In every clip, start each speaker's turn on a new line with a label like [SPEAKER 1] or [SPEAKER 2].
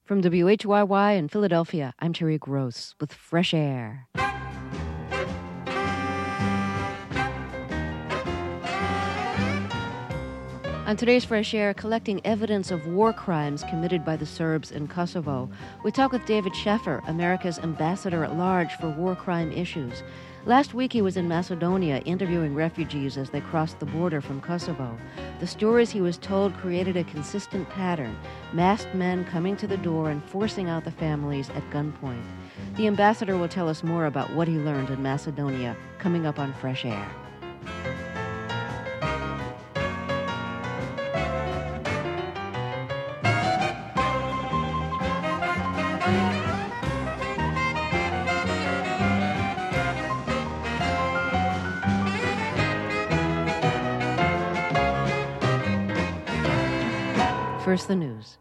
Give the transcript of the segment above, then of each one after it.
[SPEAKER 1] From WHYY in Philadelphia, I'm Terry Gross with Fresh Air. On today's Fresh Air, collecting evidence of war crimes committed by the Serbs in Kosovo, we talk with David Sheffer, America's ambassador at large for war crime issues. Last week he was in Macedonia interviewing refugees as they crossed the border from Kosovo. The stories he was told created a consistent pattern, masked men coming to the door and forcing out the families at gunpoint. The ambassador will tell us more about what he learned in Macedonia, coming up on Fresh Air. First, the news.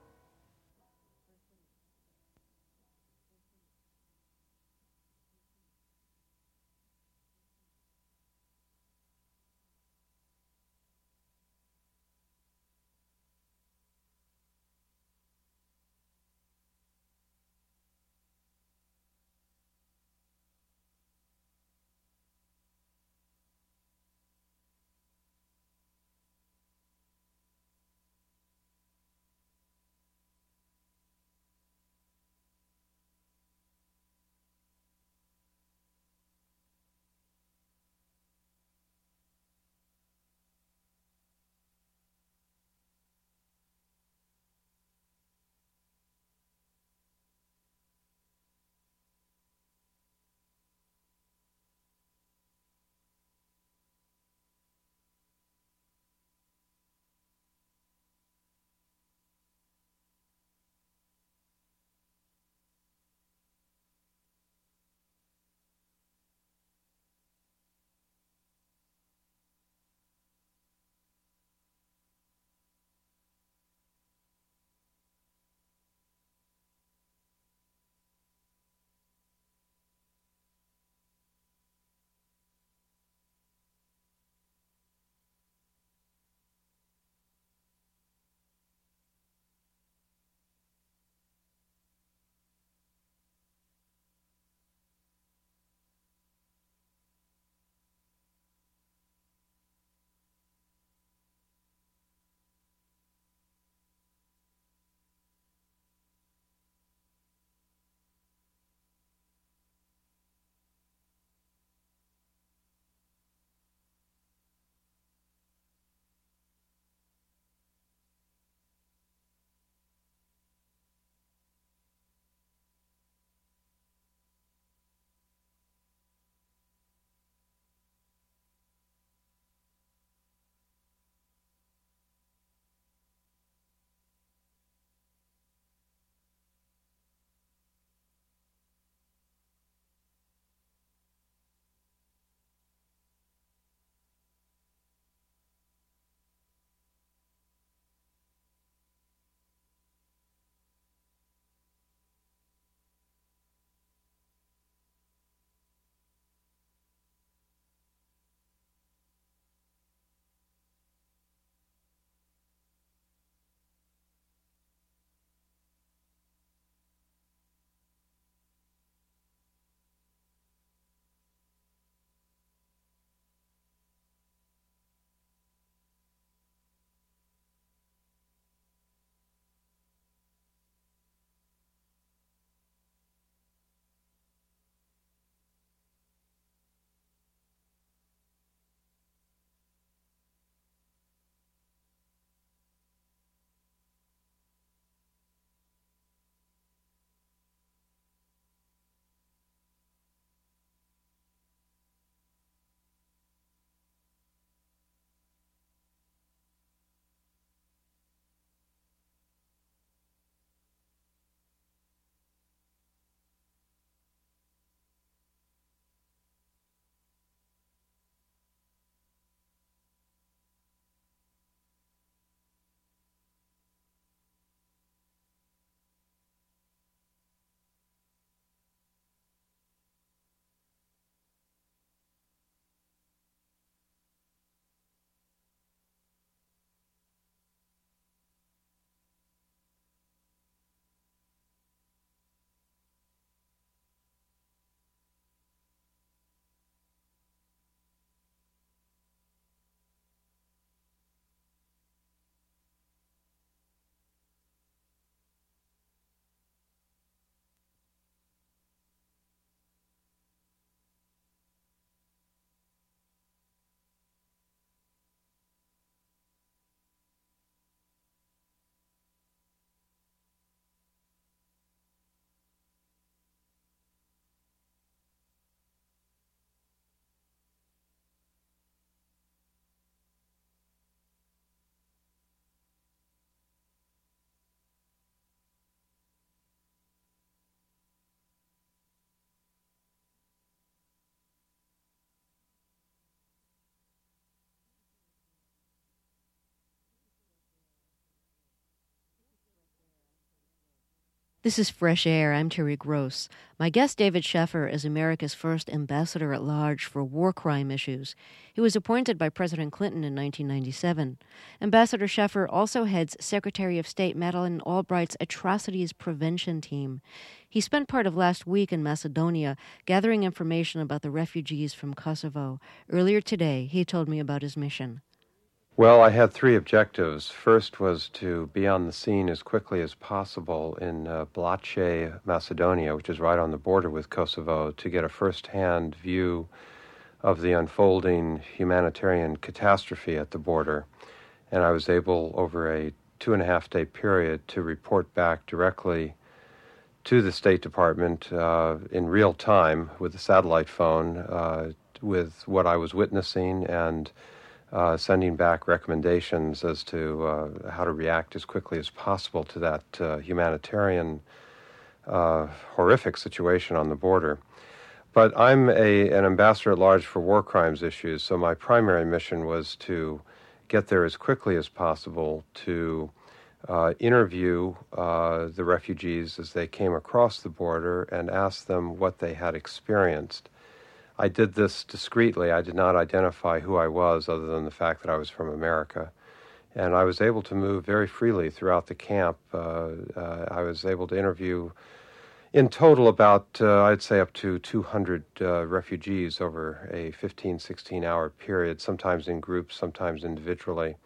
[SPEAKER 1] This is Fresh Air. I'm Terry Gross. My guest, David Sheffer, is America's first ambassador at large for war crime issues. He was appointed by President Clinton in 1997. Ambassador Sheffer also heads Secretary of State Madeleine Albright's Atrocities Prevention Team. He spent part of last week in Macedonia gathering information about the refugees from Kosovo. Earlier today, he told me about his mission.
[SPEAKER 2] Well, I had three objectives. First was to be on the scene as quickly as possible in Blace, Macedonia, which is right on the border with Kosovo, to get a first-hand view of the unfolding humanitarian catastrophe at the border. And I was able, over a 2.5-day period, to report back directly to the State Department in real time with a satellite phone with what I was witnessing and sending back recommendations as to how to react as quickly as possible to that humanitarian horrific situation on the border. But I'm an ambassador at large for war crimes issues, so my primary mission was to get there as quickly as possible to interview the refugees as they came across the border and ask them what they had experienced. I did this discreetly. I did not identify who I was other than the fact that I was from America. And I was able to move very freely throughout the camp. I was able to interview in total about, I'd say, up to 200 refugees over a 15, 16-hour period, sometimes in groups, sometimes individually.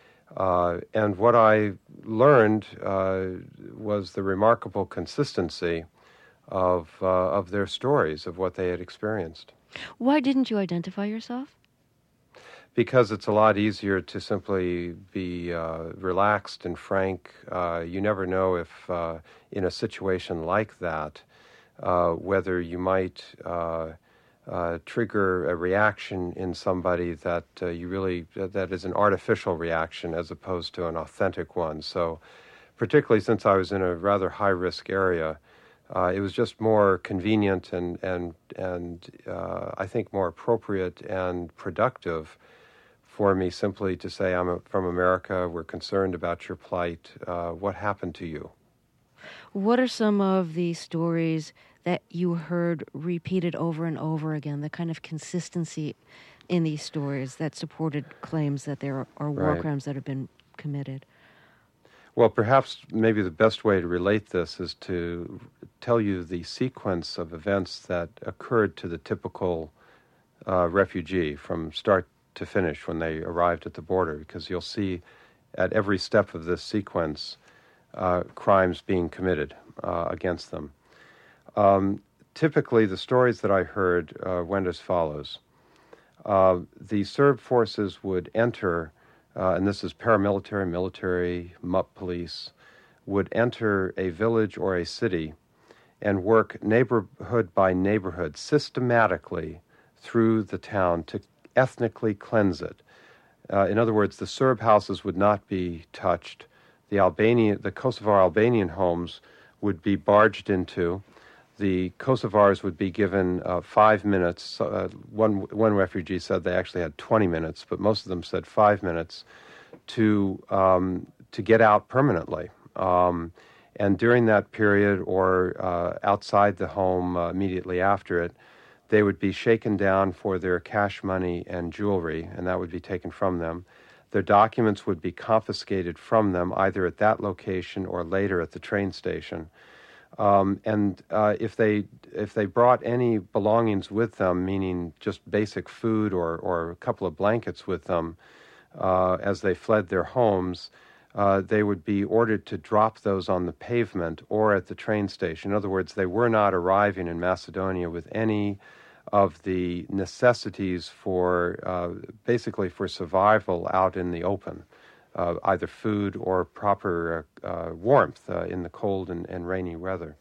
[SPEAKER 2] And what I learned was the remarkable consistency of their stories, of what they had experienced.
[SPEAKER 1] Why didn't you identify yourself?
[SPEAKER 2] Because it's a lot easier to simply be relaxed and frank. You never know if, in a situation like that, whether you might trigger a reaction in somebody that that is an artificial reaction as opposed to an authentic one. So, particularly since I was in a rather high-risk area, it was just more convenient and I think more appropriate and productive for me simply to say, I'm from America, we're concerned about your plight, what happened to you?
[SPEAKER 1] What are some of the stories that you heard repeated over and over again, the kind of consistency in these stories that supported claims that there are war crimes that have been committed?
[SPEAKER 2] Well, perhaps maybe the best way to relate this is to tell you the sequence of events that occurred to the typical refugee from start to finish when they arrived at the border, because you'll see at every step of this sequence crimes being committed against them. Typically, the stories that I heard went as follows. The Serb forces would enter and this is paramilitary, military, MUP police, would enter a village or a city and work neighborhood by neighborhood systematically through the town to ethnically cleanse it. In other words, the Serb houses would not be touched. The Kosovar Albanian homes would be barged into. The Kosovars would be given 5 minutes. One refugee said they actually had 20 minutes, but most of them said 5 minutes to get out permanently. And during that period or outside the home immediately after it, they would be shaken down for their cash money and jewelry, and that would be taken from them. Their documents would be confiscated from them either at that location or later at the train station. And if they brought any belongings with them, meaning just basic food or a couple of blankets with them as they fled their homes, they would be ordered to drop those on the pavement or at the train station. In other words, they were not arriving in Macedonia with any of the necessities for basically for survival out in the open. Either food or proper warmth in the cold and rainy weather.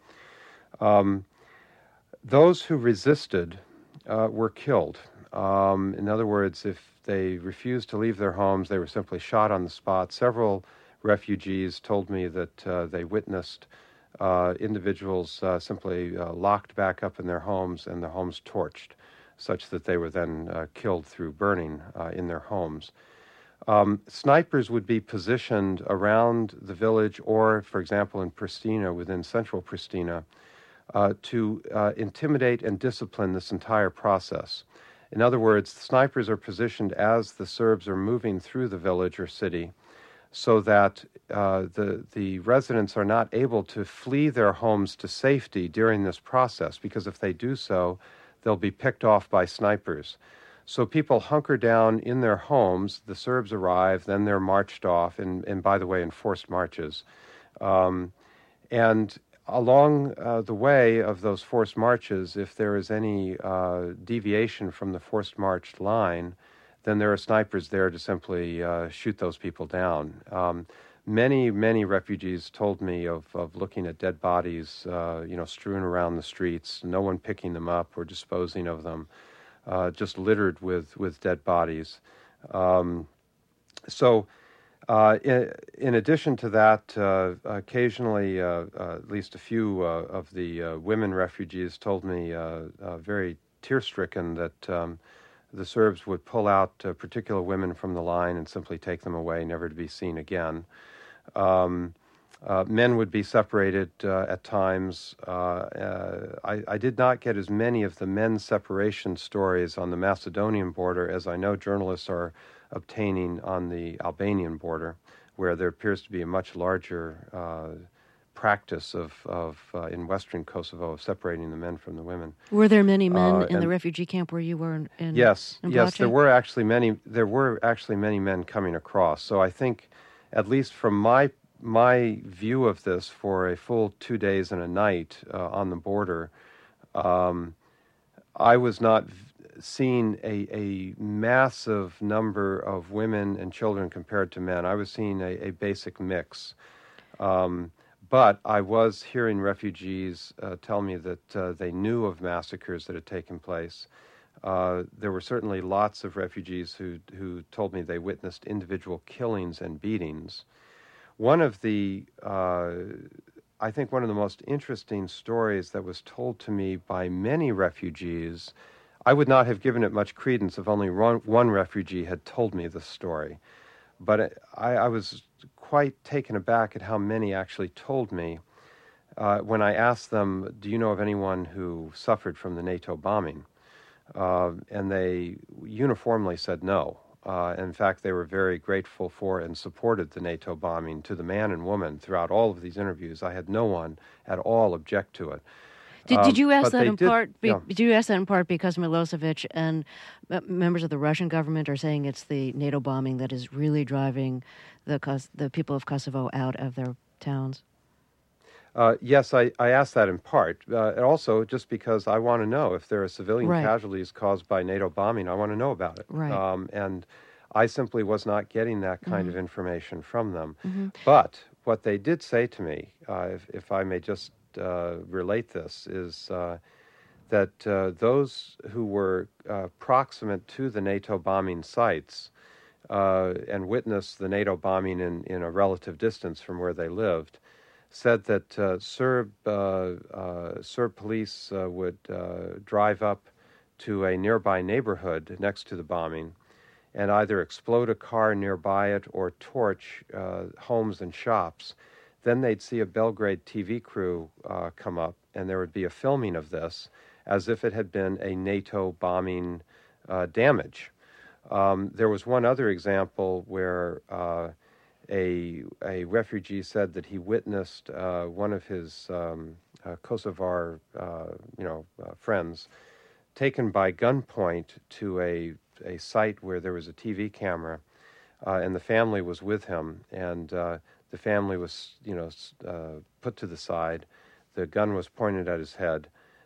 [SPEAKER 2] Those who resisted were killed. In other words, if they refused to leave their homes, they were simply shot on the spot. Several refugees told me that they witnessed individuals simply locked back up in their homes and their homes torched, such that they were then killed through burning in their homes. Snipers would be positioned around the village or, for example, in Pristina, within central Pristina, to intimidate and discipline this entire process. In other words, snipers are positioned as the Serbs are moving through the village or city so that the residents are not able to flee their homes to safety during this process, because if they do so, they'll be picked off by snipers. So people hunker down in their homes, the Serbs arrive, then they're marched off, and by the way, in forced marches. And along the way of those forced marches, if there is any deviation from the forced march line, then there are snipers there to simply shoot those people down. Many refugees told me of looking at dead bodies, strewn around the streets, no one picking them up or disposing of them, just littered with dead bodies. So in addition to that, occasionally at least a few of the women refugees told me very tear-stricken that the Serbs would pull out particular women from the line and simply take them away, never to be seen again. Men would be separated at times. I did not get as many of the men's separation stories on the Macedonian border as I know journalists are obtaining on the Albanian border, where there appears to be a much larger practice of in western Kosovo of separating the men from the women.
[SPEAKER 1] Were there many men in the refugee camp where you were in
[SPEAKER 2] Yes,
[SPEAKER 1] in
[SPEAKER 2] yes, there were actually many men coming across. So I think, at least from my view of this, for a full 2 days and a night on the border, I was not seeing a massive number of women and children compared to men. I was seeing a basic mix. But I was hearing refugees tell me that they knew of massacres that had taken place. There were certainly lots of refugees who told me they witnessed individual killings and beatings. One of the, I think one of the most interesting stories that was told to me by many refugees, I would not have given it much credence if only one refugee had told me the story. But I was quite taken aback at how many actually told me when I asked them, do you know of anyone who suffered from the NATO bombing? And they uniformly said no. In fact, they were very grateful for and supported the NATO bombing to the man and woman throughout all of these interviews. I had no one at all object to it.
[SPEAKER 1] Did you ask that in part?
[SPEAKER 2] Yeah.
[SPEAKER 1] Did you ask that in part because Milosevic and members of the Russian government are saying it's the NATO bombing that is really driving the people of Kosovo out of their towns?
[SPEAKER 2] Yes, I asked that in part. And also, just because I want to know if there are civilian casualties caused by NATO bombing, I want to know about it.
[SPEAKER 1] Right.
[SPEAKER 2] And I simply was not getting that kind of information from them.
[SPEAKER 1] Mm-hmm.
[SPEAKER 2] But what they did say to me, if I may just relate this, is that those who were proximate to the NATO bombing sites and witnessed the NATO bombing in a relative distance from where they lived, said that Serb police would drive up to a nearby neighborhood next to the bombing and either explode a car nearby it or torch homes and shops. Then they'd see a Belgrade TV crew come up, and there would be a filming of this as if it had been a NATO bombing damage. There was one other example where a refugee said that he witnessed one of his Kosovar friends taken by gunpoint to a site where there was a TV camera, and the family was with him, and the family was put to the side. The gun was pointed at his head,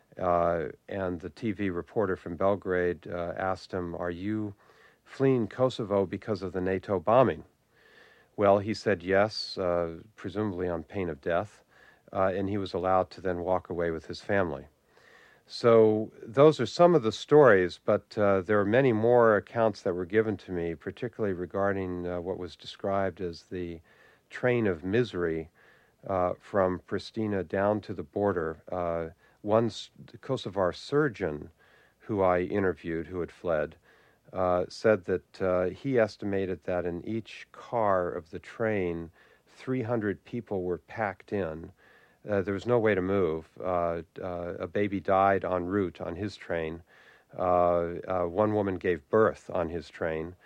[SPEAKER 2] and the TV reporter from Belgrade asked him, "Are you fleeing Kosovo because of the NATO bombing?" Well, he said yes, presumably on pain of death, and he was allowed to then walk away with his family. So those are some of the stories, but there are many more accounts that were given to me, particularly regarding what was described as the train of misery from Pristina down to the border. One Kosovar surgeon who I interviewed, who had fled, said that he estimated that in each car of the train, 300 people were packed in. There was no way to move. A baby died en route on his train. One woman gave birth on his train.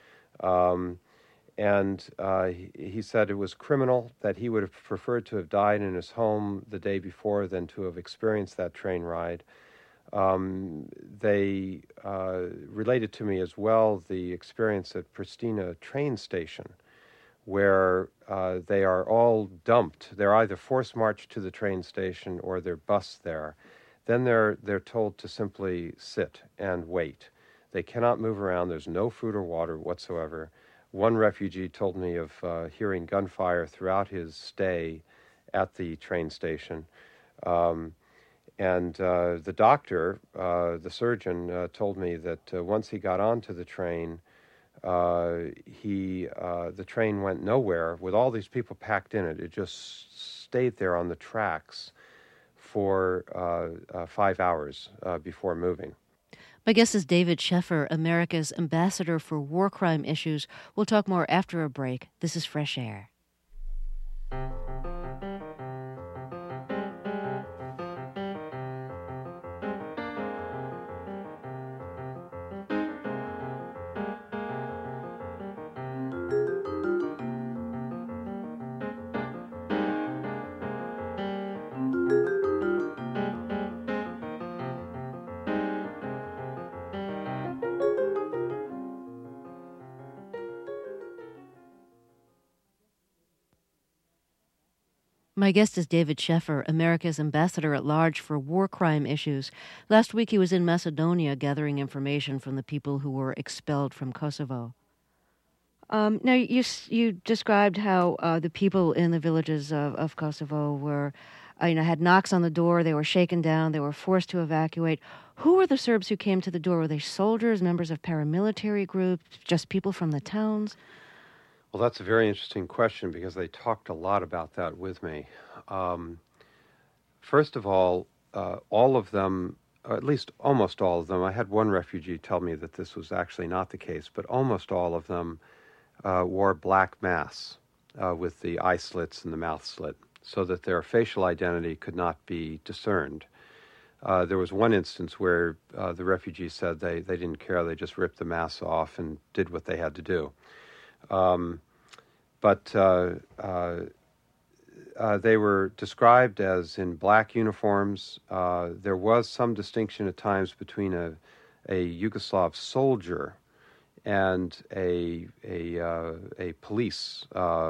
[SPEAKER 2] And he said it was criminal, that he would have preferred to have died in his home the day before than to have experienced that train ride. They related to me as well the experience at Pristina train station, where they are all dumped. They're either forced marched to the train station or they're bused there. Then they're told to simply sit and wait. They cannot move around. There's no food or water whatsoever. One refugee told me of hearing gunfire throughout his stay at the train station. And the doctor, the surgeon, told me that once he got onto the train, the train went nowhere with all these people packed in it. It just stayed there on the tracks for 5 hours before moving.
[SPEAKER 1] My guest is David Sheffer, America's ambassador for war crime issues. We'll talk more after a break. This is Fresh Air. My guest is David Sheffer, America's ambassador at large for war crime issues. Last week he was in Macedonia gathering information from the people who were expelled from Kosovo. Now, you described how the people in the villages of Kosovo were, had knocks on the door, they were shaken down, they were forced to evacuate. Who were the Serbs who came to the door? Were they soldiers, members of paramilitary groups, just people from the towns?
[SPEAKER 2] Well, that's a very interesting question because they talked a lot about that with me. First of all of them, or at least almost all of them, I had one refugee tell me that this was actually not the case, but almost all of them wore black masks with the eye slits and the mouth slit so that their facial identity could not be discerned. There was one instance where the refugees said they didn't care, they just ripped the masks off and did what they had to do. But they were described as in black uniforms. There was some distinction at times between a Yugoslav soldier and a police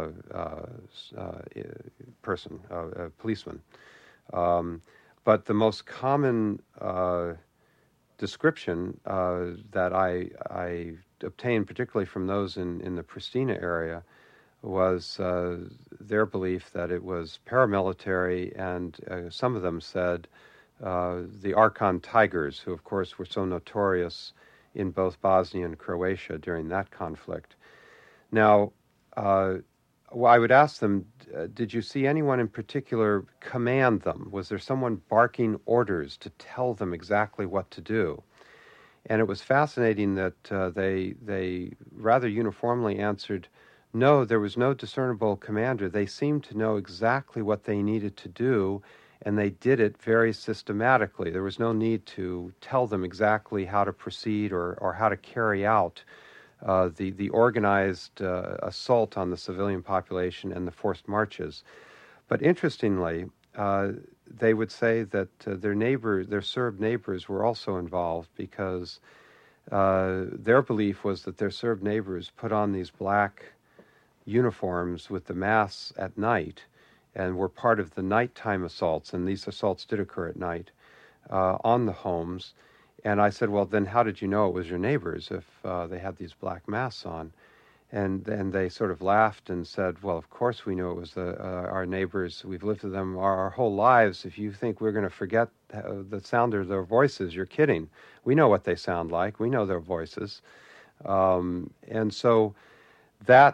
[SPEAKER 2] person, a policeman. But the most common description that I obtained, particularly from those in the Pristina area, was their belief that it was paramilitary, and some of them said the Arkan Tigers, who of course were so notorious in both Bosnia and Croatia during that conflict. Now, I would ask them, did you see anyone in particular command them? Was there someone barking orders to tell them exactly what to do? And it was fascinating that they rather uniformly answered, no, there was no discernible commander. They seemed to know exactly what they needed to do, and they did it very systematically. There was no need to tell them exactly how to proceed or how to carry out the organized assault on the civilian population and the forced marches. But interestingly, they would say that their Serb neighbors were also involved because their belief was that their Serb neighbors put on these black uniforms with the masks at night and were part of the nighttime assaults, and these assaults did occur at night, on the homes. And I said, well, then how did you know it was your neighbors if they had these black masks on? And they sort of laughed and said, well, of course we knew it was our neighbors. We've lived with them our whole lives. If you think we're going to forget the sound of their voices, you're kidding. We know what they sound like. We know their voices. And so that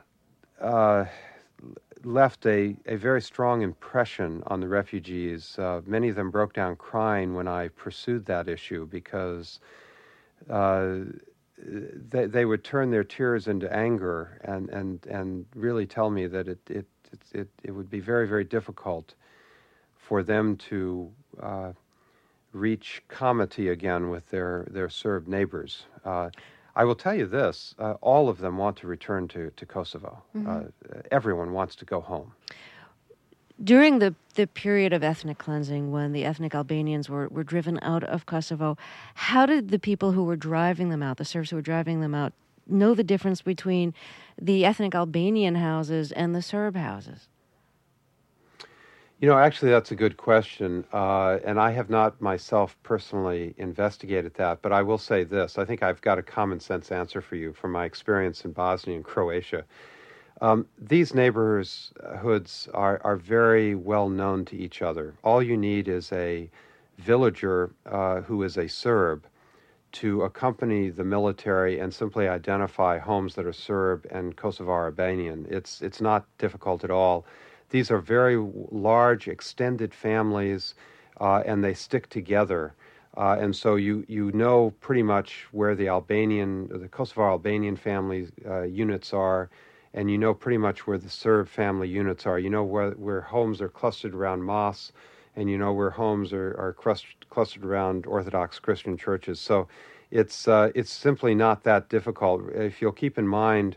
[SPEAKER 2] left a very strong impression on the refugees. Many of them broke down crying when I pursued that issue because they would turn their tears into anger and really tell me that it would be very, very difficult for them to reach comity again with their Serb neighbors. I will tell you this, all of them want to return to Kosovo. Mm-hmm. Everyone wants to go home.
[SPEAKER 1] During the period of ethnic cleansing, when the ethnic Albanians were driven out of Kosovo, how did the people who were driving them out, the Serbs who were driving them out, know the difference between the ethnic Albanian houses and the Serb houses?
[SPEAKER 2] You know, actually, that's a good question, and I have not myself personally investigated that, but I will say this. I think I've got a common sense answer for you from my experience in Bosnia and Croatia. These neighborhoods are very well known to each other. All you need is a villager who is a Serb to accompany the military and simply identify homes that are Serb and Kosovar Albanian. It's not difficult at all. These are very large, extended families, and they stick together. And so you know pretty much where the Kosovar Albanian family units are, and you know pretty much where the Serb family units are. You know where homes are clustered around mosques, and you know where homes are clustered around Orthodox Christian churches. So it's simply not that difficult. If you'll keep in mind,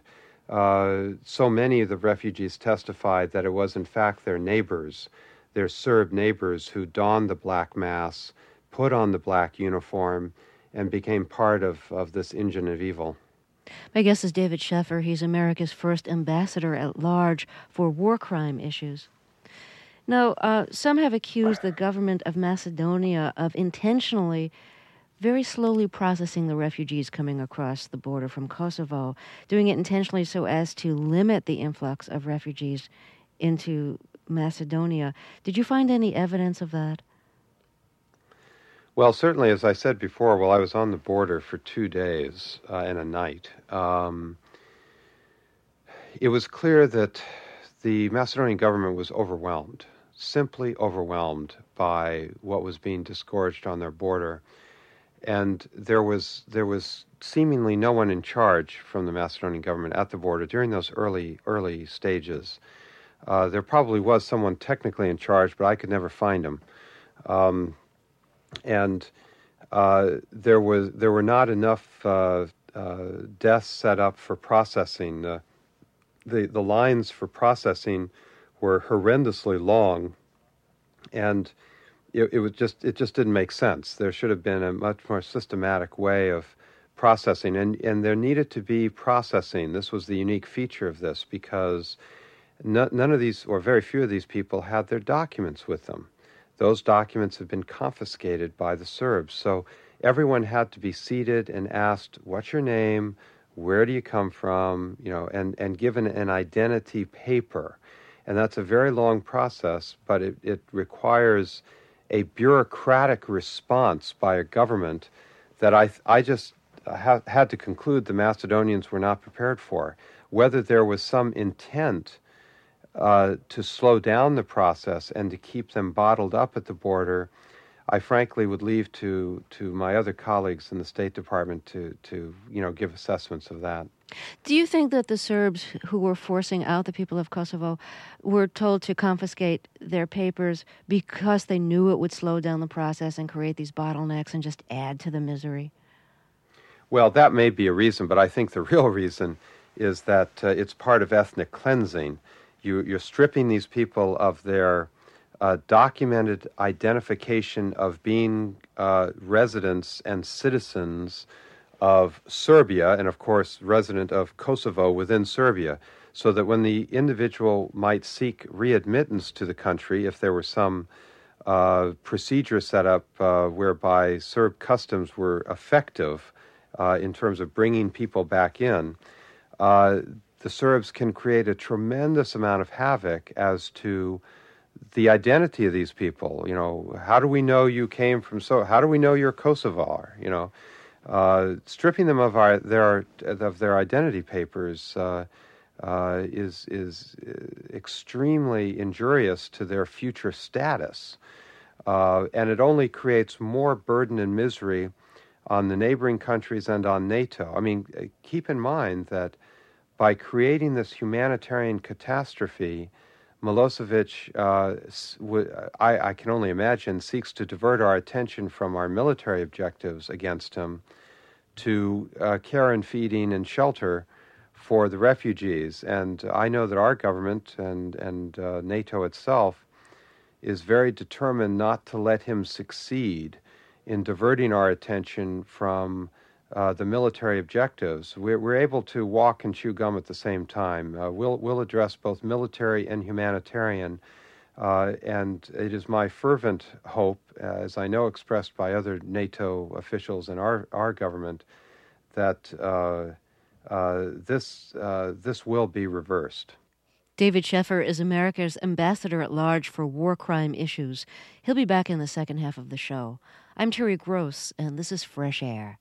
[SPEAKER 2] so many of the refugees testified that it was in fact their neighbors, their Serb neighbors, who donned the black mask, put on the black uniform, and became part of this engine of evil.
[SPEAKER 1] My guest is David Sheffer. He's America's first ambassador at large for war crime issues. Now, some have accused the government of Macedonia of intentionally very slowly processing the refugees coming across the border from Kosovo, doing it intentionally so as to limit the influx of refugees into Macedonia. Did you find any evidence of that?
[SPEAKER 2] Well, certainly, as I said before, while I was on the border for 2 days and a night, it was clear that the Macedonian government was overwhelmed, simply overwhelmed by what was being disgorged on their border. And there was seemingly no one in charge from the Macedonian government at the border during those early stages. There probably was someone technically in charge, but I could never find him. And there were not enough deaths set up for processing. The lines for processing were horrendously long, and it just didn't make sense. There should have been a much more systematic way of processing, and there needed to be processing. This was the unique feature of this, because none of these, or very few of these people, had their documents with them. Those documents have been confiscated by the Serbs. So everyone had to be seated and asked, "What's your name? Where do you come from?" And given an identity paper. And that's a very long process, but it requires a bureaucratic response by a government that I just had to conclude the Macedonians were not prepared for. Whether there was some intent to slow down the process and to keep them bottled up at the border, I frankly would leave to my other colleagues in the State Department to give assessments of that.
[SPEAKER 1] Do you think that the Serbs who were forcing out the people of Kosovo were told to confiscate their papers because they knew it would slow down the process and create these bottlenecks and just add to the misery?
[SPEAKER 2] Well, that may be a reason, but I think the real reason is that it's part of ethnic cleansing. You're stripping these people of their documented identification of being residents and citizens of Serbia, and of course resident of Kosovo within Serbia, so that when the individual might seek readmittance to the country, if there were some procedure set up whereby Serb customs were effective in terms of bringing people back in, the Serbs can create a tremendous amount of havoc as to the identity of these people. How do we know you came from? How do we know you're Kosovar? Stripping them of their identity papers is extremely injurious to their future status, and it only creates more burden and misery on the neighboring countries and on NATO. I mean, keep in mind that by creating this humanitarian catastrophe, Milosevic, I can only imagine, seeks to divert our attention from our military objectives against him to care and feeding and shelter for the refugees. And I know that our government and NATO itself is very determined not to let him succeed in diverting our attention from the military objectives. We're able to walk and chew gum at the same time. We'll address both military and humanitarian, and it is my fervent hope, as I know expressed by other NATO officials in our government, that this will be reversed.
[SPEAKER 1] David Sheffer is America's ambassador at large for war crime issues. He'll be back in the second half of the show. I'm Terry Gross, and this is Fresh Air.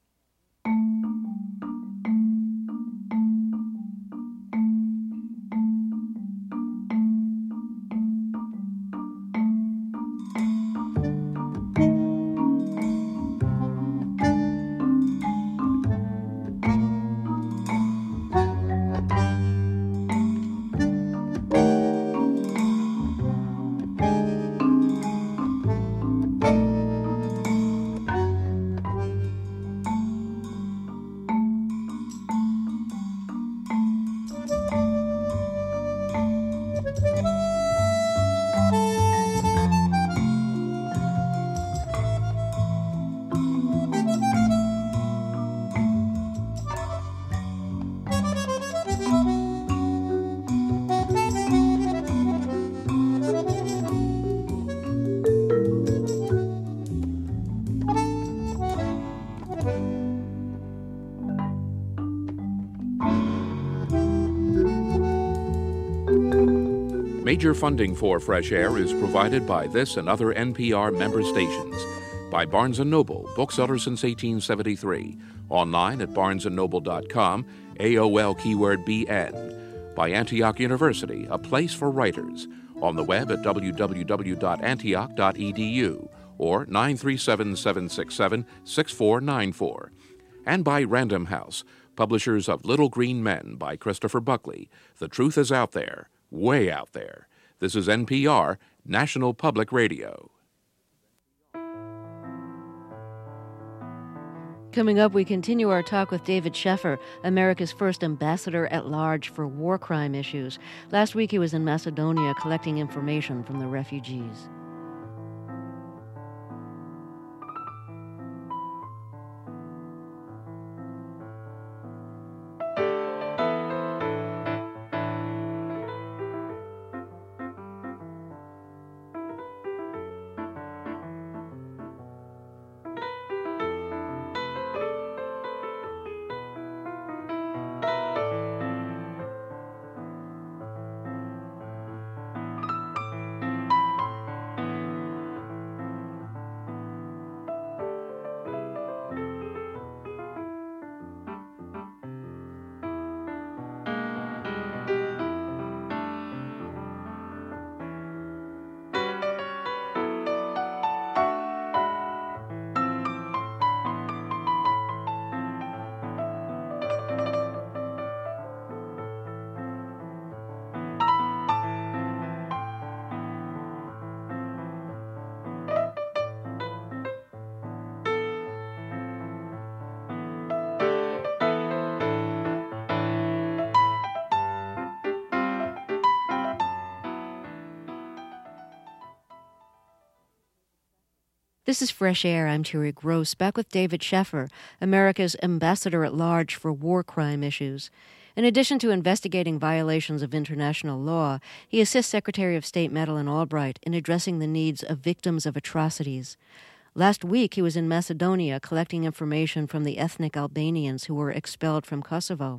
[SPEAKER 3] Major funding for Fresh Air is provided by this and other NPR member stations. By Barnes & Noble, bookseller since 1873. Online at barnesandnoble.com, AOL keyword BN. By Antioch University, a place for writers. On the web at www.antioch.edu or 937-767-6494. And by Random House, publishers of Little Green Men by Christopher Buckley. The truth is out there. Way out there. This is NPR, National Public Radio.
[SPEAKER 1] Coming up, we continue our talk with David Sheffer, America's first ambassador at large for war crime issues. Last week he was in Macedonia collecting information from the refugees. This is Fresh Air. I'm Terry Gross, back with David Sheffer, America's ambassador at large for war crime issues. In addition to investigating violations of international law, he assists Secretary of State Madeleine Albright in addressing the needs of victims of atrocities. Last week, he was in Macedonia collecting information from the ethnic Albanians who were expelled from Kosovo.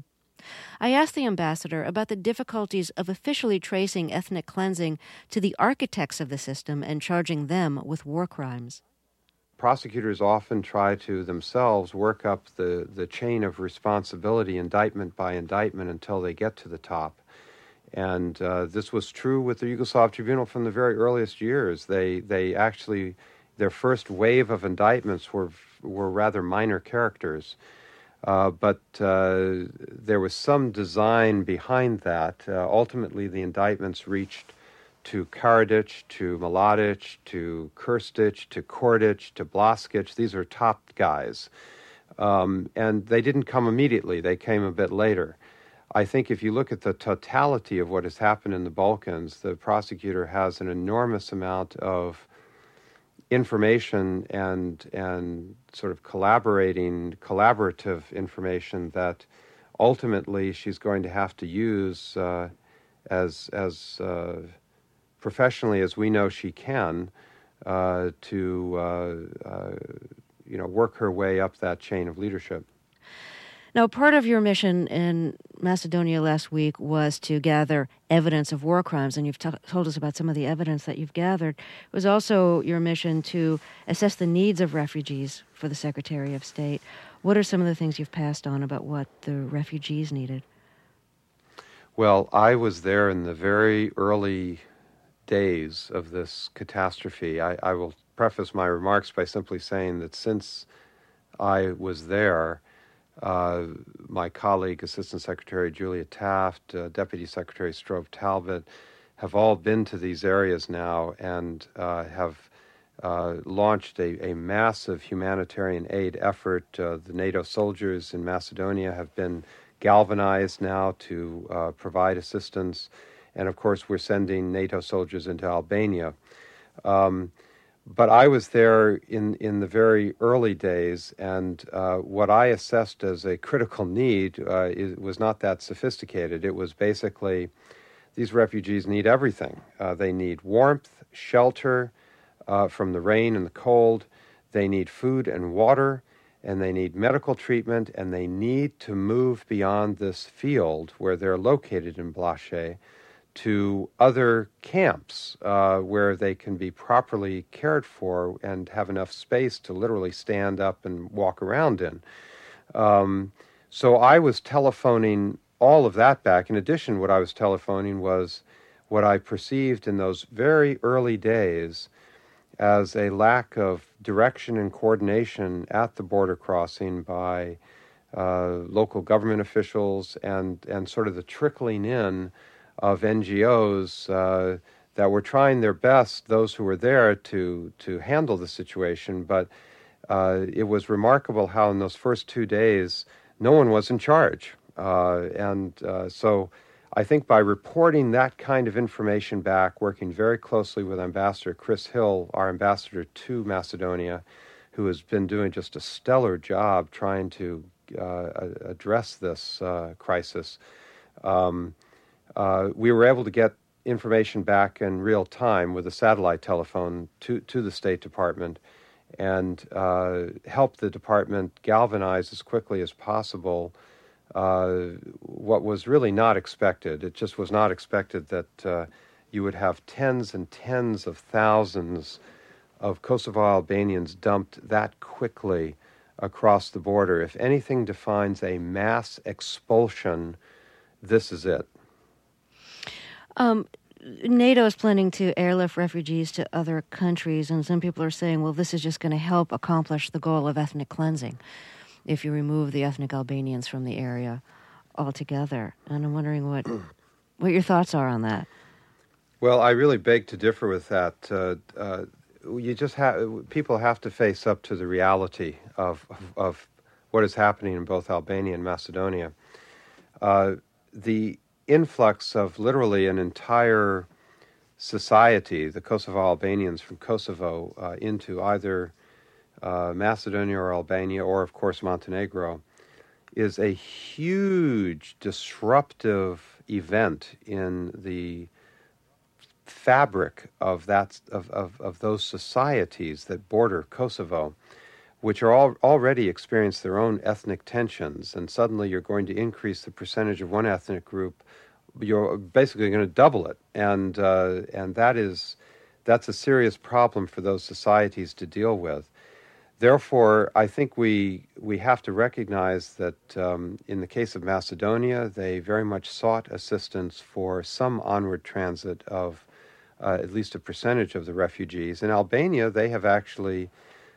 [SPEAKER 1] I asked the ambassador about the difficulties of officially tracing ethnic cleansing to the architects of the system and charging them with war crimes.
[SPEAKER 2] Prosecutors often try to themselves work up the chain of responsibility, indictment by indictment, until they get to the top. And this was true with the Yugoslav Tribunal from the very earliest years. They actually their first wave of indictments were rather minor characters. But there was some design behind that. Ultimately, the indictments reached to Karadzic, to Mladic, to Krstić, to Kordic, to Blaskic. These are top guys. And they didn't come immediately. They came a bit later. I think if you look at the totality of what has happened in the Balkans, the prosecutor has an enormous amount of information and sort of collaborative information that ultimately she's going to have to use as professionally as we know she can to work her way up that chain of leadership.
[SPEAKER 1] Now, part of your mission in Macedonia last week was to gather evidence of war crimes, and you've told us about some of the evidence that you've gathered. It was also your mission to assess the needs of refugees for the Secretary of State. What are some of the things you've passed on about what the refugees needed?
[SPEAKER 2] Well, I was there in the very early days of this catastrophe. I will preface my remarks by simply saying that since I was there, my colleague, Assistant Secretary Julia Taft, Deputy Secretary Strobe Talbot, have all been to these areas now and have launched a massive humanitarian aid effort. The NATO soldiers in Macedonia have been galvanized now to provide assistance. And of course, we're sending NATO soldiers into Albania. But I was there in the very early days, and what I assessed as a critical need was not that sophisticated. It was basically these refugees need everything. They need warmth, shelter from the rain and the cold. They need food and water, and they need medical treatment, and they need to move beyond this field where they're located in Blace to other camps where they can be properly cared for and have enough space to literally stand up and walk around in. So I was telephoning all of that back. In addition, what I was telephoning was what I perceived in those very early days as a lack of direction and coordination at the border crossing by local government officials and sort of the trickling in of NGOs that were trying their best, those who were there, to handle the situation. But it was remarkable how in those first 2 days, no one was in charge. So I think by reporting that kind of information back, working very closely with Ambassador Chris Hill, our ambassador to Macedonia, who has been doing just a stellar job trying to address this crisis, we were able to get information back in real time with a satellite telephone to the State Department and help the department galvanize as quickly as possible what was really not expected. It just was not expected that you would have tens and tens of thousands of Kosovo Albanians dumped that quickly across the border. If anything defines a mass expulsion, this is it.
[SPEAKER 1] NATO is planning to airlift refugees to other countries, and some people are saying, well, this is just going to help accomplish the goal of ethnic cleansing if you remove the ethnic Albanians from the area altogether. And I'm wondering what your thoughts are on that.
[SPEAKER 2] Well, I really beg to differ with that. People have to face up to the reality of what is happening in both Albania and Macedonia. The influx of literally an entire society, the Kosovo Albanians from Kosovo, into either Macedonia or Albania, or of course Montenegro, is a huge disruptive event in the fabric of those societies that border Kosovo, which are already experience their own ethnic tensions, and suddenly you're going to increase the percentage of one ethnic group. You're basically going to double it, and that's a serious problem for those societies to deal with. Therefore, I think we have to recognize that in the case of Macedonia, they very much sought assistance for some onward transit of at least a percentage of the refugees. In Albania, they have actually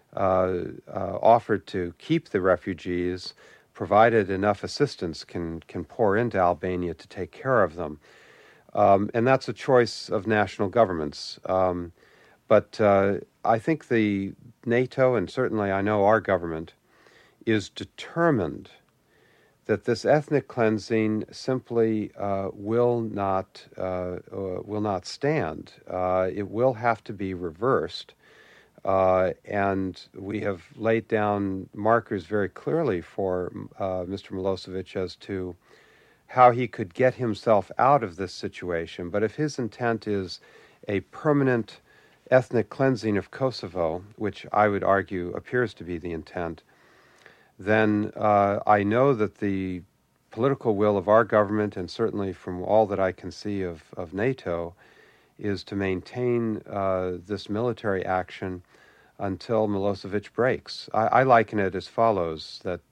[SPEAKER 2] offered to keep the refugees, provided enough assistance can pour into Albania to take care of them. And that's a choice of national governments. But I think the NATO, and certainly I know our government, is determined that this ethnic cleansing simply will not stand. It will have to be reversed. And we have laid down markers very clearly for Mr. Milosevic as to how he could get himself out of this situation. But if his intent is a permanent ethnic cleansing of Kosovo, which I would argue appears to be the intent, then I know that the political will of our government, and certainly from all that I can see of NATO, is to maintain this military action until Milosevic breaks. I liken it as follows, that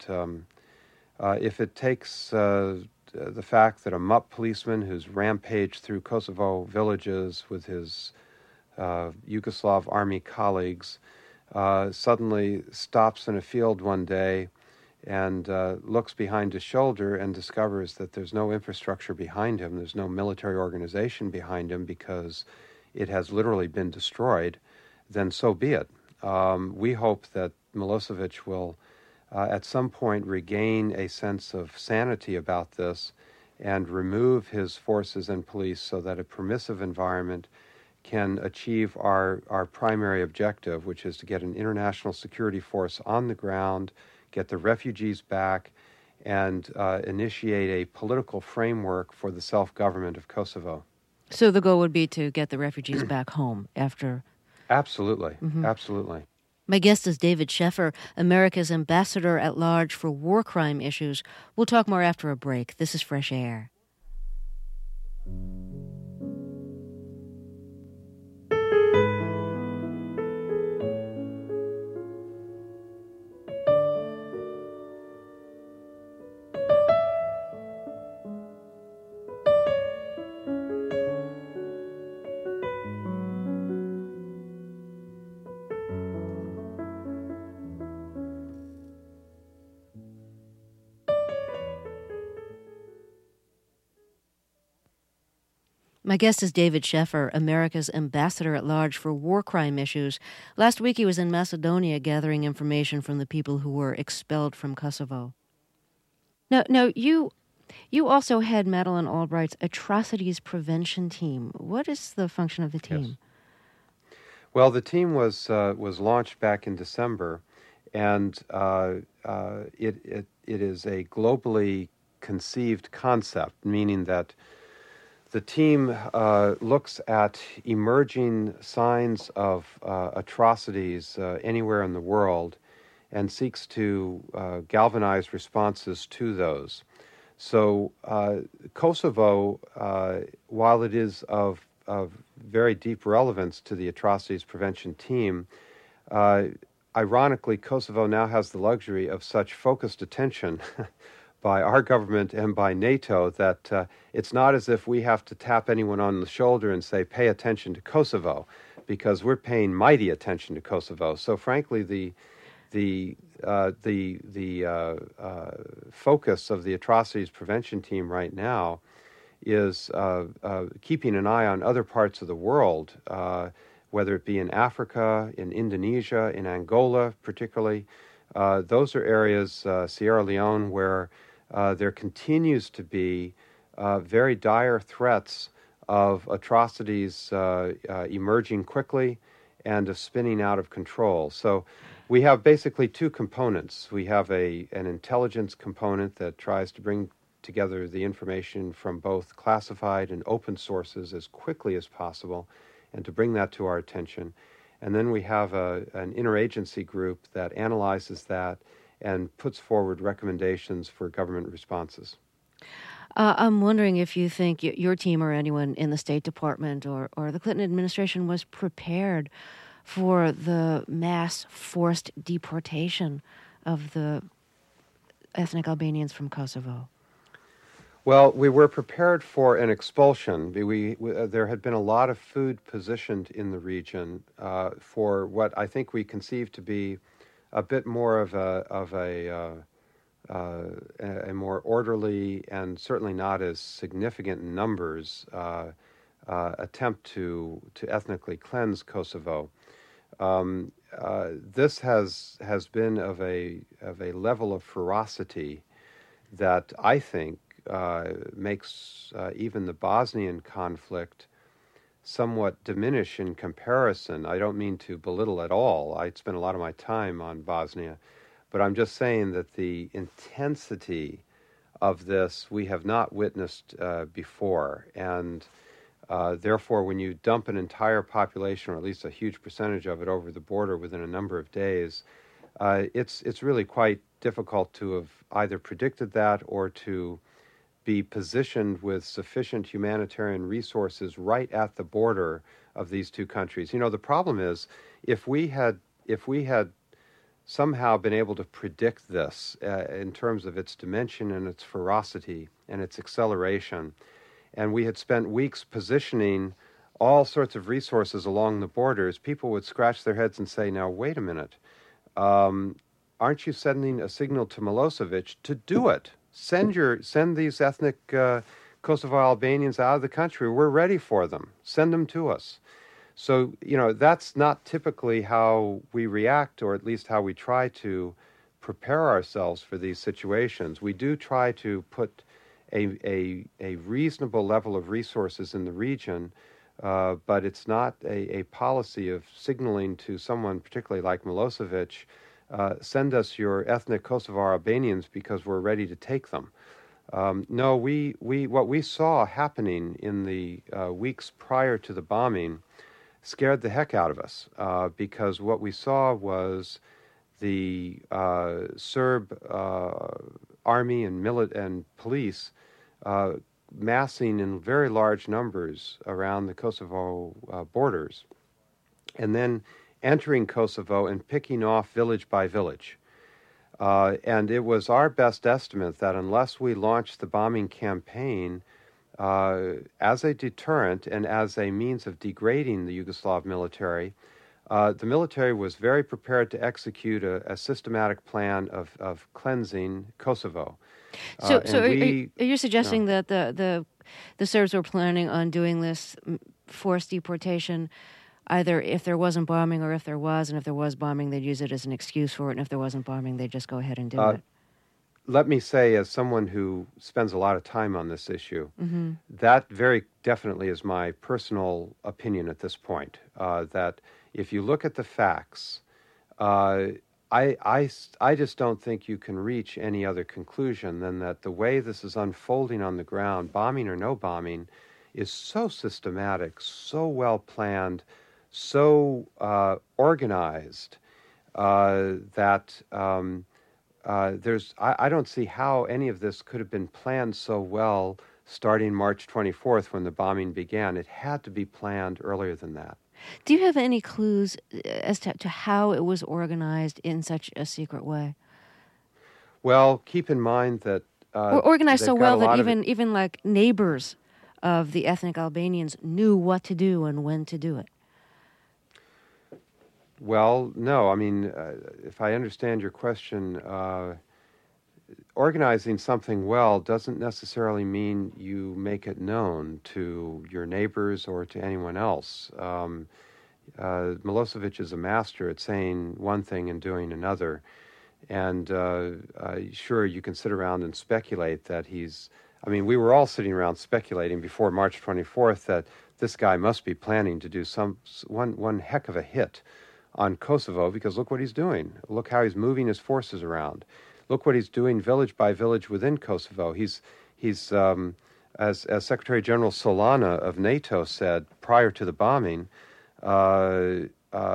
[SPEAKER 2] if it takes the fact that a MUP policeman who's rampaged through Kosovo villages with his Yugoslav army colleagues suddenly stops in a field one day and looks behind his shoulder and discovers that there's no infrastructure behind him, there's no military organization behind him because it has literally been destroyed, then so be it. We hope that Milosevic will at some point regain a sense of sanity about this and remove his forces and police so that a permissive environment can achieve our primary objective, which is to get an international security force on the ground, get the refugees back, and initiate a political framework for the self-government of Kosovo.
[SPEAKER 1] So the goal would be to get the refugees back home after...
[SPEAKER 2] Absolutely, absolutely.
[SPEAKER 1] My guest is David Sheffer, America's ambassador at large for war crime issues. We'll talk more after a break. This is Fresh Air. My guest is David Sheffer, America's ambassador at large for war crime issues. Last week he was in Macedonia gathering information from the people who were expelled from Kosovo. Now you also had Madeleine Albright's Atrocities Prevention Team. What is the function of the team?
[SPEAKER 2] Yes. Well, the team was launched back in December, and it is a globally conceived concept, meaning that the team looks at emerging signs of atrocities anywhere in the world and seeks to galvanize responses to those. So Kosovo, while it is of very deep relevance to the Atrocities Prevention Team, ironically, Kosovo now has the luxury of such focused attention by our government and by NATO that it's not as if we have to tap anyone on the shoulder and say, pay attention to Kosovo, because we're paying mighty attention to Kosovo. So frankly, the focus of the Atrocities Prevention Team right now is keeping an eye on other parts of the world, whether it be in Africa, in Indonesia, in Angola particularly. Those are areas, Sierra Leone, where there continues to be very dire threats of atrocities emerging quickly and of spinning out of control. So we have basically two components. We have an intelligence component that tries to bring together the information from both classified and open sources as quickly as possible and to bring that to our attention. And then we have an interagency group that analyzes that and puts forward recommendations for government responses.
[SPEAKER 1] I'm wondering if you think your team or anyone in the State Department or the Clinton administration was prepared for the mass forced deportation of the ethnic Albanians from Kosovo.
[SPEAKER 2] Well, we were prepared for an expulsion. There had been a lot of food positioned in the region for what I think we conceived to be a bit more of a more orderly and certainly not as significant numbers attempt to ethnically cleanse Kosovo. This has been of a level of ferocity that I think makes even the Bosnian conflict somewhat diminish in comparison. I don't mean to belittle at all. I spent a lot of my time on Bosnia, but I'm just saying that the intensity of this we have not witnessed before, and therefore, when you dump an entire population, or at least a huge percentage of it, over the border within a number of days, it's really quite difficult to have either predicted that or to be positioned with sufficient humanitarian resources right at the border of these two countries. You know, the problem is if we had somehow been able to predict this in terms of its dimension and its ferocity and its acceleration, and we had spent weeks positioning all sorts of resources along the borders, people would scratch their heads and say, now, wait a minute, aren't you sending a signal to Milosevic to do it? Send these ethnic Kosovo Albanians out of the country. We're ready for them. Send them to us. So, you know, that's not typically how we react, or at least how we try to prepare ourselves for these situations. We do try to put a reasonable level of resources in the region, but it's not a policy of signaling to someone, particularly like Milosevic, send us your ethnic Kosovo Albanians because we're ready to take them. No, what we saw happening in the weeks prior to the bombing scared the heck out of us because what we saw was the Serb army and police massing in very large numbers around the Kosovo borders, and then entering Kosovo and picking off village by village. And it was our best estimate that unless we launched the bombing campaign as a deterrent and as a means of degrading the Yugoslav military, the military was very prepared to execute a systematic plan of cleansing Kosovo.
[SPEAKER 1] So are you suggesting that the Serbs were planning on doing this forced deportation either if there wasn't bombing or if there was, and if there was bombing, they'd use it as an excuse for it, and if there wasn't bombing, they'd just go ahead and do it?
[SPEAKER 2] Let me say, as someone who spends a lot of time on this issue, that very definitely is my personal opinion at this point, that if you look at the facts, I just don't think you can reach any other conclusion than that the way this is unfolding on the ground, bombing or no bombing, is so systematic, so well planned, so organized that I don't see how any of this could have been planned so well starting March 24th when the bombing began. It had to be planned earlier than that.
[SPEAKER 1] Do you have any clues as to how it was organized in such a secret way?
[SPEAKER 2] Well, keep in mind that
[SPEAKER 1] or organized so well that even like neighbors of the ethnic Albanians knew what to do and when to do it.
[SPEAKER 2] Well, no. I mean, if I understand your question, organizing something well doesn't necessarily mean you make it known to your neighbors or to anyone else. Milosevic is a master at saying one thing and doing another. And sure, you can sit around and speculate that we were all sitting around speculating before March 24th that this guy must be planning to do one heck of a hit on Kosovo, because look what he's doing. Look how he's moving his forces around. Look what he's doing village by village within Kosovo. He's as Secretary General Solana of NATO said prior to the bombing, the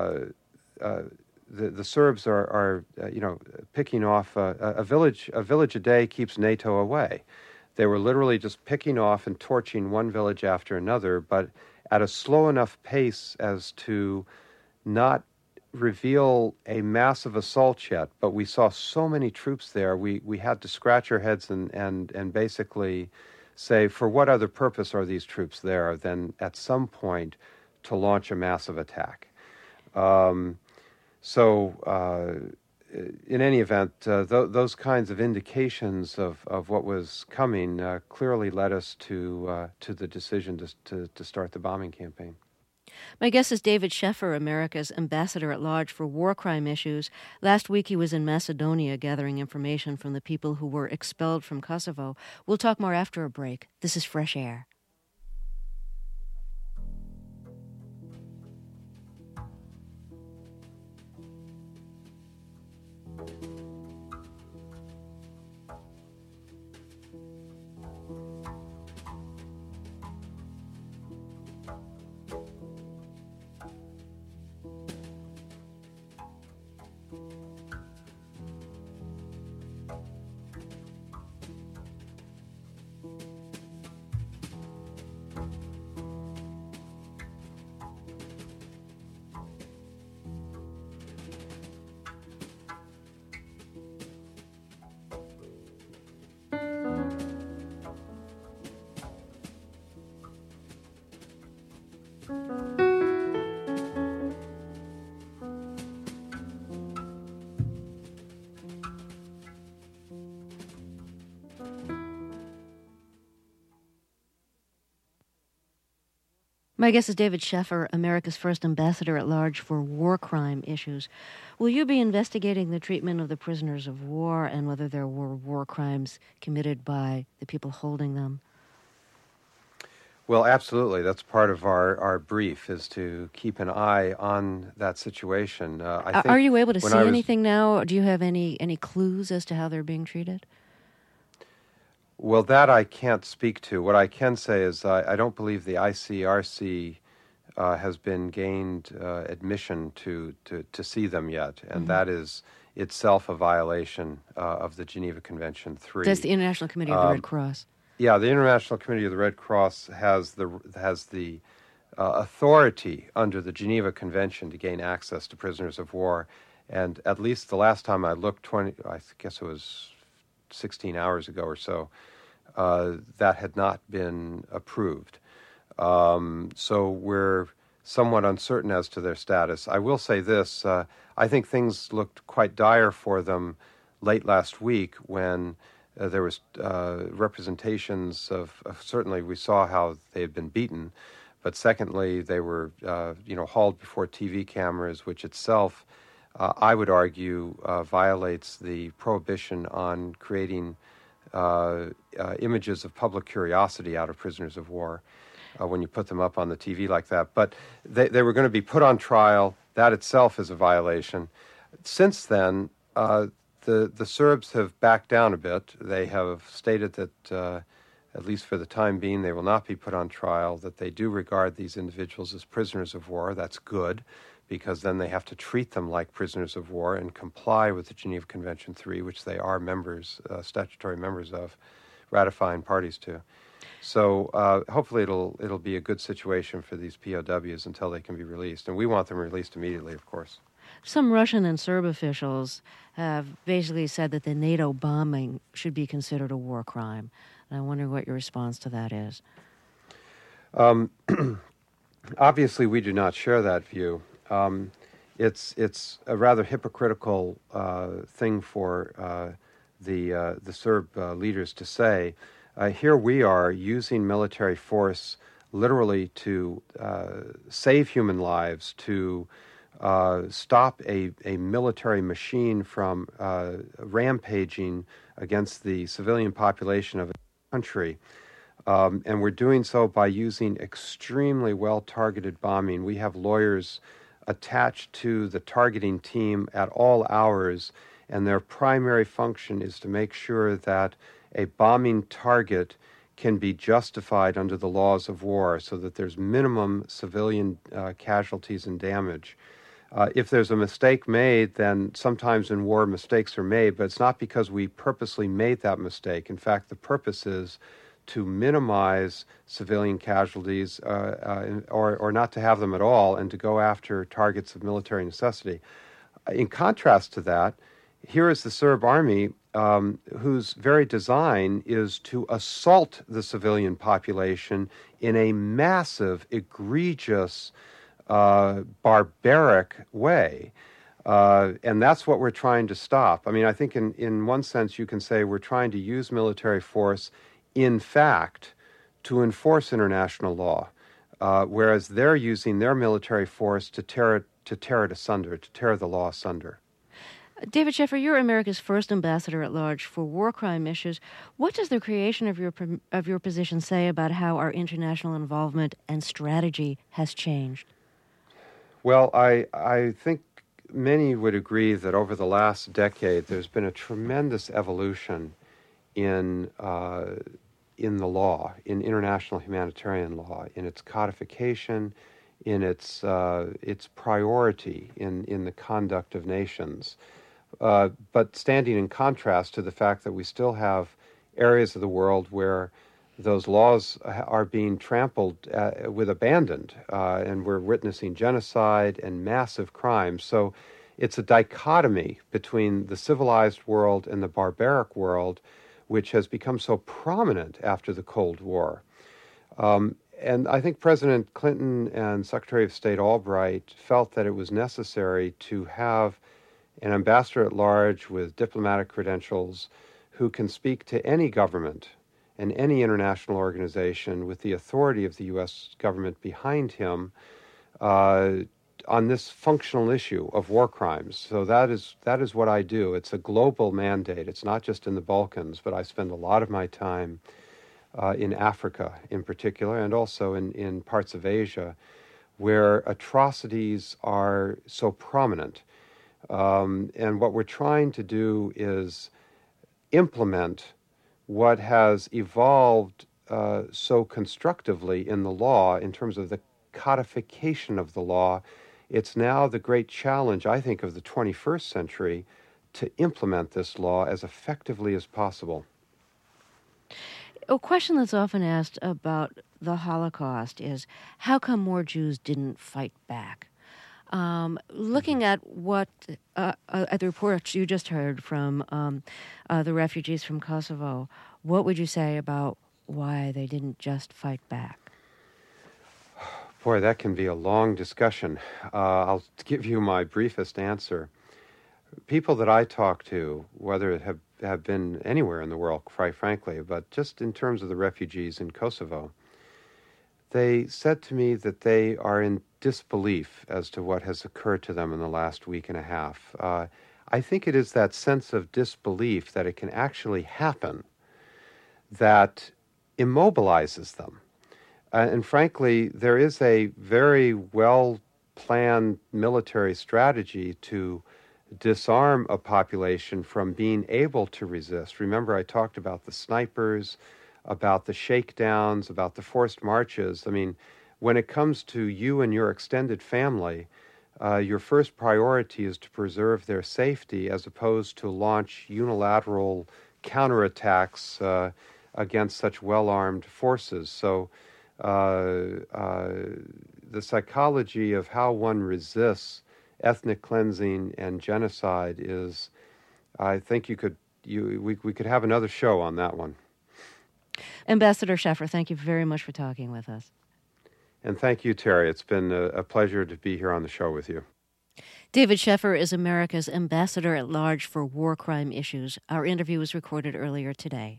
[SPEAKER 2] Serbs are picking off a village a day keeps NATO away. They were literally just picking off and torching one village after another, but at a slow enough pace as to not reveal a massive assault yet. But we saw so many troops there, we had to scratch our heads and basically say, for what other purpose are these troops there than at some point to launch a massive attack? In any event, those kinds of indications of what was coming clearly led us to the decision to start the bombing campaign.
[SPEAKER 1] My guest is David Sheffer, America's ambassador at large for war crime issues. Last week he was in Macedonia gathering information from the people who were expelled from Kosovo. We'll talk more after a break. This is Fresh Air. My guest is David Sheffer, America's first ambassador at large for war crime issues. Will you be investigating the treatment of the prisoners of war and whether there were war crimes committed by the people holding them?
[SPEAKER 2] Well, absolutely. That's part of our brief, is to keep an eye on that situation.
[SPEAKER 1] Are you able to see anything now? Or do you have any clues as to how they're being treated?
[SPEAKER 2] Well, that I can't speak to. What I can say is I don't believe the ICRC has been gained admission to see them yet, and that is itself a violation of the Geneva Convention 3.
[SPEAKER 1] That's the International Committee of the Red Cross.
[SPEAKER 2] Yeah, the International Committee of the Red Cross has the authority under the Geneva Convention to gain access to prisoners of war, and at least the last time I looked, I guess it was 16 hours ago or so, that had not been approved. So we're somewhat uncertain as to their status. I will say this, I think things looked quite dire for them late last week when there was representations of certainly we saw how they had been beaten, but secondly, they were hauled before TV cameras, which itself, I would argue, violates the prohibition on creating images of public curiosity out of prisoners of war when you put them up on the TV like that. But they were going to be put on trial. That itself is a violation. Since then, the Serbs have backed down a bit. They have stated that, at least for the time being, they will not be put on trial, that they do regard these individuals as prisoners of war. That's good, because then they have to treat them like prisoners of war and comply with the Geneva Convention 3, which they are members, statutory members of, ratifying parties to. So hopefully it'll be a good situation for these POWs until they can be released. And we want them released immediately, of course.
[SPEAKER 1] Some Russian and Serb officials have basically said that the NATO bombing should be considered a war crime. And I wonder what your response to that is.
[SPEAKER 2] Obviously, we do not share that view. It's a rather hypocritical thing for the Serb leaders to say. Here we are using military force literally to save human lives, to stop a military machine from rampaging against the civilian population of a country. And we're doing so by using extremely well-targeted bombing. We have lawyers attached to the targeting team at all hours, and their primary function is to make sure that a bombing target can be justified under the laws of war so that there's minimum civilian casualties and damage. If there's a mistake made, then sometimes in war mistakes are made, but it's not because we purposely made that mistake. In fact, the purpose is to minimize civilian casualties or not to have them at all, and to go after targets of military necessity. In contrast to that, here is the Serb army whose very design is to assault the civilian population in a massive, egregious, barbaric way. And that's what we're trying to stop. I mean, I think in one sense you can say we're trying to use military force, in fact, to enforce international law, whereas they're using their military force to tear it asunder, to tear the law asunder.
[SPEAKER 1] David Sheffer, you're America's first ambassador at large for war crime issues. What does the creation of your position say about how our international involvement and strategy has changed?
[SPEAKER 2] Well, I think many would agree that over the last decade there's been a tremendous evolution in the law, in international humanitarian law, in its codification, in its priority in the conduct of nations. But standing in contrast to the fact that we still have areas of the world where those laws are being trampled with abandon, and we're witnessing genocide and massive crimes. So it's a dichotomy between the civilized world and the barbaric world, which has become so prominent after the Cold War. And I think President Clinton and Secretary of State Albright felt that it was necessary to have an ambassador at large with diplomatic credentials who can speak to any government and any international organization with the authority of the U.S. government behind him on this functional issue of war crimes. So that is what I do. It's a global mandate. It's not just in the Balkans, but I spend a lot of my time in Africa in particular, and also in parts of Asia, where atrocities are so prominent. And what we're trying to do is implement what has evolved so constructively in the law in terms of the codification of the law. It's now the great challenge, I think, of the 21st century to implement this law as effectively as possible.
[SPEAKER 1] A question that's often asked about the Holocaust is, how come more Jews didn't fight back? Looking at at the reports you just heard from the refugees from Kosovo, what would you say about why they didn't just fight back?
[SPEAKER 2] Boy, that can be a long discussion. I'll give you my briefest answer. People that I talk to, whether it have been anywhere in the world, quite frankly, but just in terms of the refugees in Kosovo, they said to me that they are in disbelief as to what has occurred to them in the last week and a half. I think it is that sense of disbelief that it can actually happen that immobilizes them. And frankly, there is a very well-planned military strategy to disarm a population from being able to resist. Remember, I talked about the snipers, about the shakedowns, about the forced marches. I mean, when it comes to you and your extended family, your first priority is to preserve their safety as opposed to launch unilateral counterattacks against such well-armed forces. So the psychology of how one resists ethnic cleansing and genocide is, I think we could have another show on that one.
[SPEAKER 1] Ambassador Sheffer, thank you very much for talking with us.
[SPEAKER 2] And thank you, Terry. It's been a pleasure to be here on the show with you.
[SPEAKER 1] David Sheffer is America's ambassador at large for war crime issues. Our interview was recorded earlier today.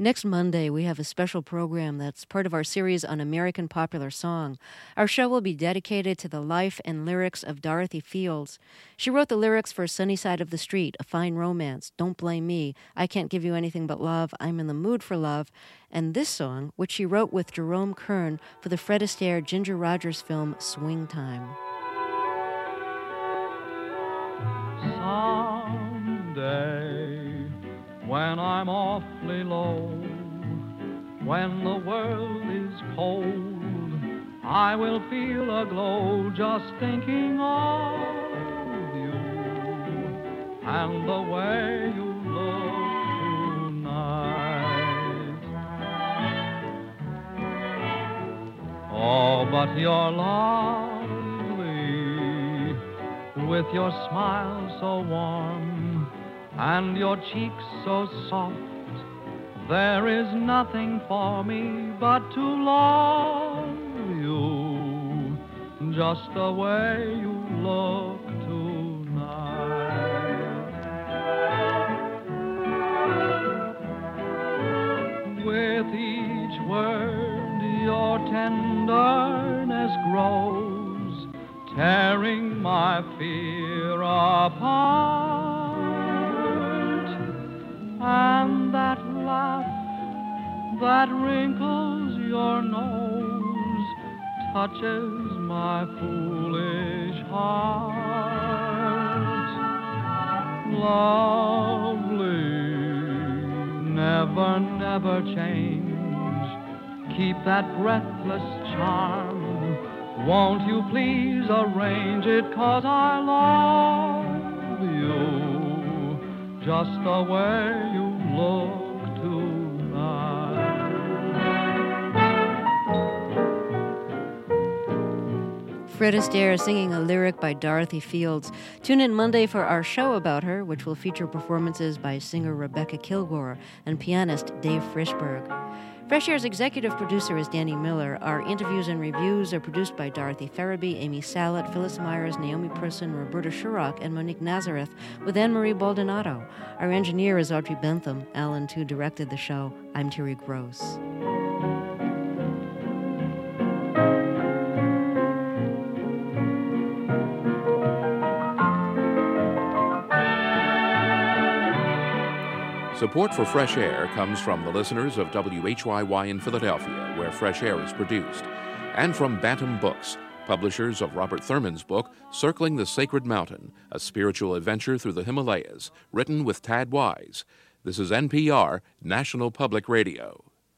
[SPEAKER 1] Next Monday, we have a special program that's part of our series on American popular song. Our show will be dedicated to the life and lyrics of Dorothy Fields. She wrote the lyrics for Sunny Side of the Street, A Fine Romance, Don't Blame Me, I Can't Give You Anything But Love, I'm in the Mood for Love, and this song, which she wrote with Jerome Kern for the Fred Astaire Ginger Rogers film Swing Time.
[SPEAKER 4] Someday, when I'm awfully low, when the world is cold, I will feel a glow just thinking of you and the way you look tonight. Oh, but you're lovely, with your smile so warm and your cheeks so soft. There is nothing for me but to love you, just the way you look tonight. With each word your tenderness grows, tearing my fear apart. And that laugh that wrinkles your nose touches my foolish heart. Lovely, never, never change. Keep that breathless charm. Won't you please arrange it, 'cause I love you just the way you look tonight.
[SPEAKER 1] Fred Astaire singing a lyric by Dorothy Fields. Tune in Monday for our show about her, which will feature performances by singer Rebecca Kilgore and pianist Dave Frischberg. Fresh Air's executive producer is Danny Miller. Our interviews and reviews are produced by Dorothy Farabee, Amy Salet, Phyllis Myers, Naomi Person, Roberta Shurock, and Monique Nazareth, with Anne-Marie Baldonado. Our engineer is Audrey Bentham. Alan Tu directed the show. I'm Terry Gross.
[SPEAKER 3] Support for Fresh Air comes from the listeners of WHYY in Philadelphia, where Fresh Air is produced, and from Bantam Books, publishers of Robert Thurman's book, Circling the Sacred Mountain, a spiritual adventure through the Himalayas, written with Tad Wise. This is NPR, National Public Radio.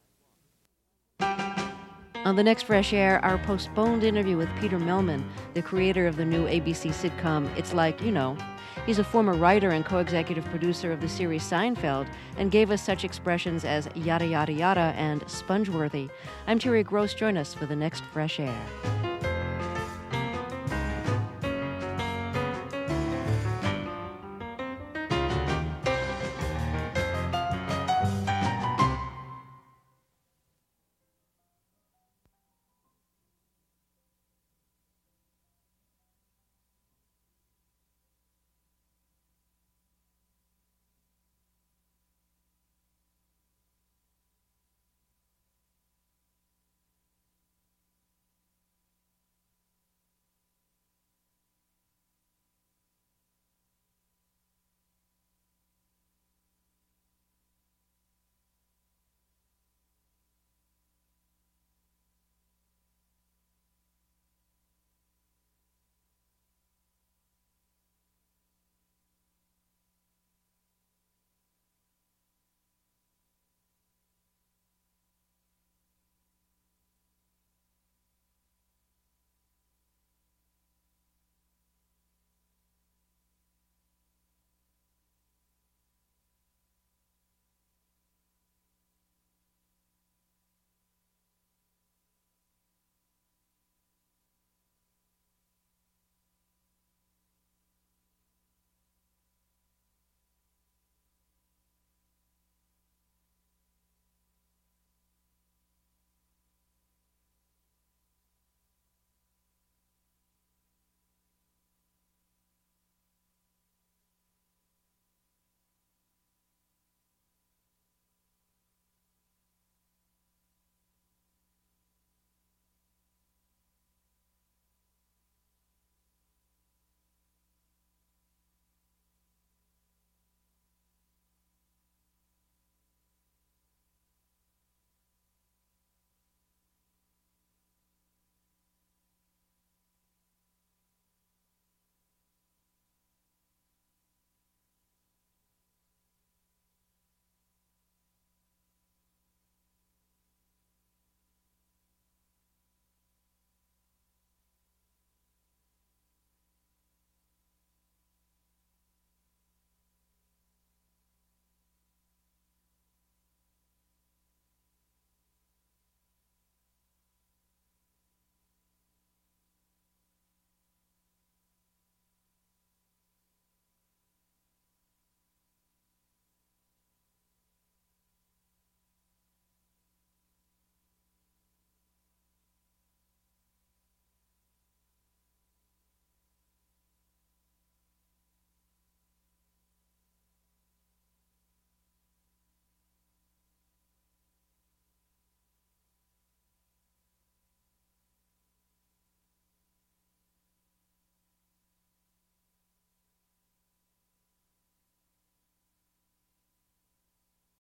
[SPEAKER 1] On the next Fresh Air, our postponed interview with Peter Melman, the creator of the new ABC sitcom It's Like, You Know. He's a former writer and co-executive producer of the series Seinfeld and gave us such expressions as yada yada yada and spongeworthy. I'm Terry Gross. Join us for the next Fresh Air.